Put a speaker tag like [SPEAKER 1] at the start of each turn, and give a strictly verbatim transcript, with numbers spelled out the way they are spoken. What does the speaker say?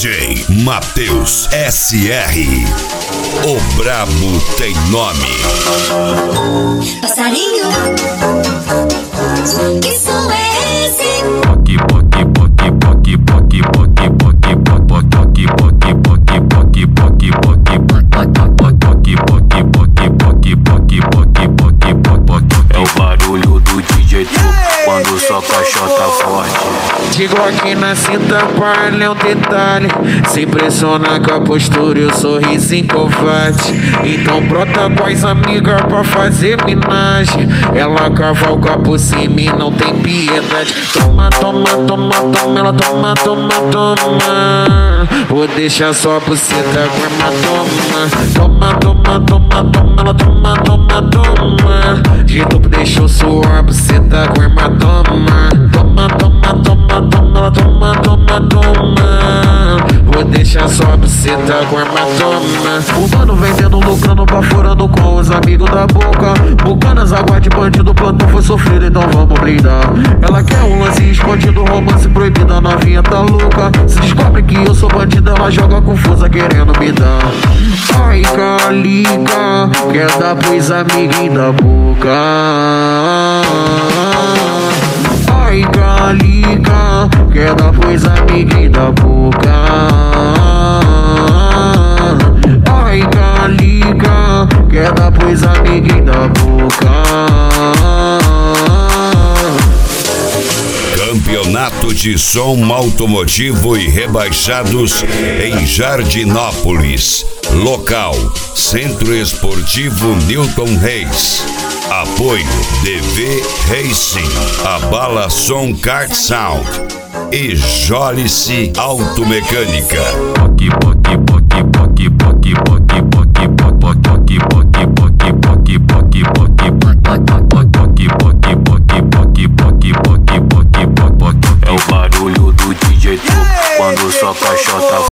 [SPEAKER 1] J Matheus S R. O brabo tem nome.
[SPEAKER 2] Passarinho, que som é esse?
[SPEAKER 3] Poque, poque, poque, poque, poque, poque, poque, poque, poque, poque, poque, poque, poque, poque, poque, poque, poque, poque, poque. É o barulho do D J Tu quando só caixota forte.
[SPEAKER 4] Digo aqui na cinta palha é um detalhe. Se impressiona com a postura e o sorriso covarde. Então brota com as amigas pra fazer minagem. Ela cavalga por cima e não tem piedade. Toma, toma, toma, toma, ela toma, toma, toma. Vou deixar só buceta com hematoma. Toma, toma, toma, toma, ela toma, toma, toma. De topo deixou suar buceta com hematoma. Toma, toma, toma, toma, ela toma, toma, toma. Vou deixar só buceta com hematoma. O mano vendendo, lucrando, baforando com os amigos da boca. Bucanas, água de bandido, plantão foi sofrido, então vamos brindar. Ela quer um lance escondido, romance proibido, a novinha tá louca. Se descobre que eu sou bandido, ela joga confusa querendo me dar. Ai, calica, quer dar pros amiguinhos da boca. Ai, calica, quer dar pros amiguinhos da boca. Ai, calica, quer dar pros amiguinhos da boca.
[SPEAKER 1] Campeonato de som automotivo e rebaixados em Jardinópolis. Local: Centro Esportivo Newton Reis. Apoio: D V Racing, Abala Som Kart Sound e Jolice Automecânica.
[SPEAKER 3] Poque, poque, poque, poque, poque,